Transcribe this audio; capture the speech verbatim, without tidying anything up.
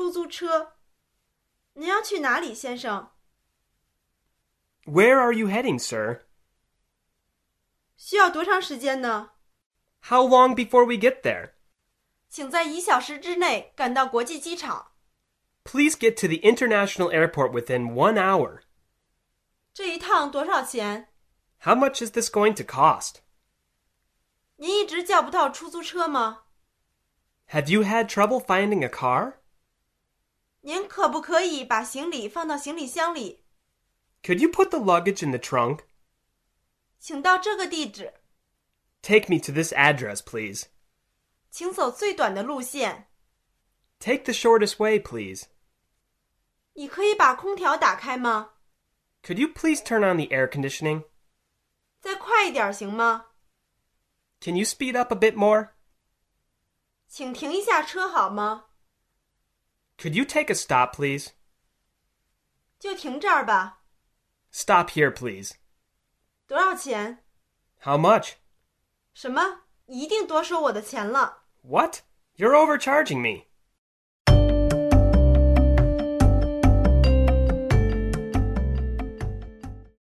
出租车。您要去哪里，先生？ Where are you heading, sir? 需要多长时间呢？ How long before we get there? 请在一小时之内赶到国际机场。 Please get to the international airport within one hour. 这一趟多少钱？ How much is this going to cost? 您一直叫不到出租车吗？ Have you had trouble finding a car? 您可不可以把行李放到行李箱里？ Could you put the luggage in the trunk? 请到这个地址。 Take me to this address, please. 请走最短的路线。 Take the shortest way, please. 你可以把空调打开吗？ Could you please turn on the air conditioning? 再快一点行吗？ Can you speed up a bit more? 请停一下车好吗？ Could you take a stop, please? 就停这儿吧。 Stop here, please. 多少钱？ How much? 什么？一定多收我的钱了。 What? You're overcharging me.